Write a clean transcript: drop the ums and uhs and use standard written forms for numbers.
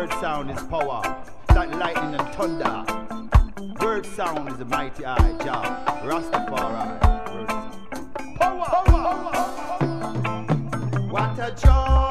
Word sound is power. Like lightning and thunder. Word sound is a mighty eye. Jah, Rastafari. Word sound. Power. What a joy.